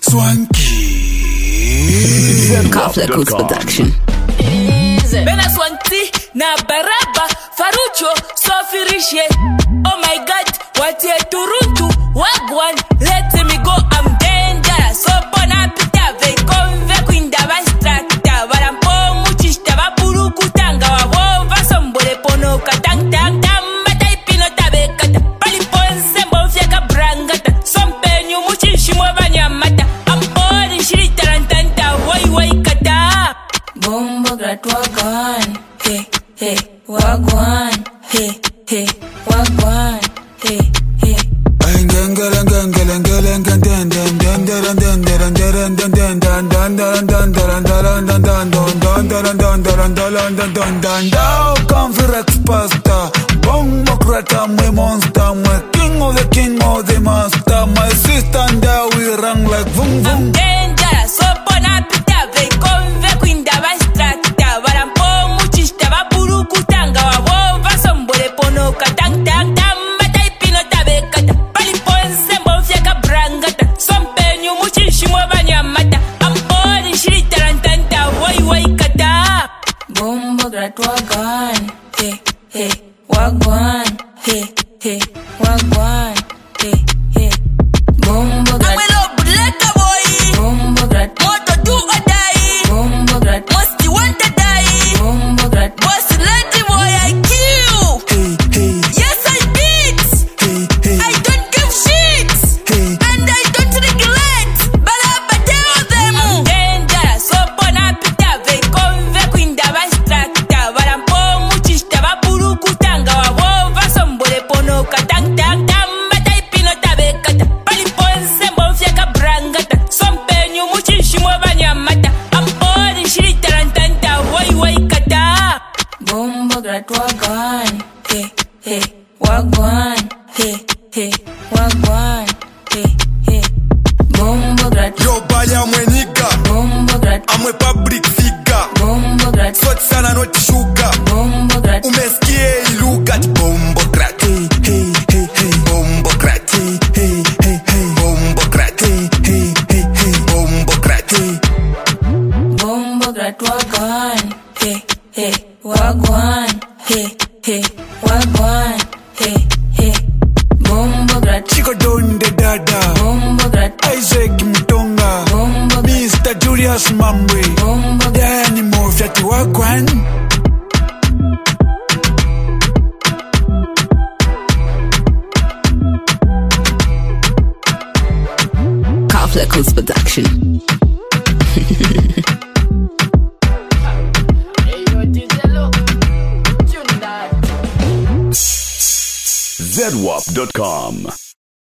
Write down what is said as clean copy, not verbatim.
Kafla Coast Production. Bena Swanti na Baraba Farucho Sofirishe. Oh my God, what ye turuntu wagwan. Let me go, I'm dangerous. So bona pita ve konve kwinda bastrata. Barampo muchista bapuru kutanga wabomba sombole pono katang tang tam batai pinota bekata. Paliponse mbofyaka brangata. Sompenyu muchishi mwabanyamata. Ampori shirita rantanta wai kata. Bombo grat wagwan, hey, hey, wagwan, hey, hey, wagwan, hey, hey. Bombo grat, I'm a monster, I'm a king of the master. My sister and we rang like boom boom. Dangerous, so bona pita ve konve kwinda bastrata. Barampo muchista bapuru kutanga wabomba sombole pono katang tang tam batai pinota bekata. Paliponse mbofyaka brangata. Sompenyu muchishi mwabanyamata. Ampori shirita rantanta wai kata. Bombo grat wagwan, hey, hey, wagwan, hey, hey, wagwan, hey, hey. Bombo grat. Bombo grat. Moto do or die. Bombo grat. Most you want to die. Bombo grat. Boss lady boy I kill. Hey, hey, Yes I did. hey, hey, I don't give shit. hey. And I don't regret. But I tell them. I'm dangerous. So bona pita ve konve kwinda bastrata. Barampo muchista bapuru kutanga wabomba sombole pono katang tang tam batai pinota bekata. Paliponse mbofyaka brangata. Sompenyu muchishi mwabanyamata. Ampori shirita rantanta wai kata. Bombo grat wagwan, hey, hey, wagwan, hey, hey, wagwan, hey, hey. Bombo grat. Yo baya mwenika, Bombo grat. I'm a public figure. Bombo grat. Sot sana not sugar. Bombo grat. Umesikie look at bombo grat. Hey, hey, hey, hey. Bombo grat. Hey, hey, hey, hey. Bombo grat. Hey, hey, hey, hey. Bombo grat. Hey. Bombo grat wagwan, hey, hey, wagwan, hey, hey, wagwan, hey, hey. Bombo grat. Chico Donde Dada. Bombo grat. Isaac Mtonga. Bombo grat. Mr. Julius Mamwe. Bombo grat. Danny Mofyati Wagwan. Kafla Coast Production. ZWAP.com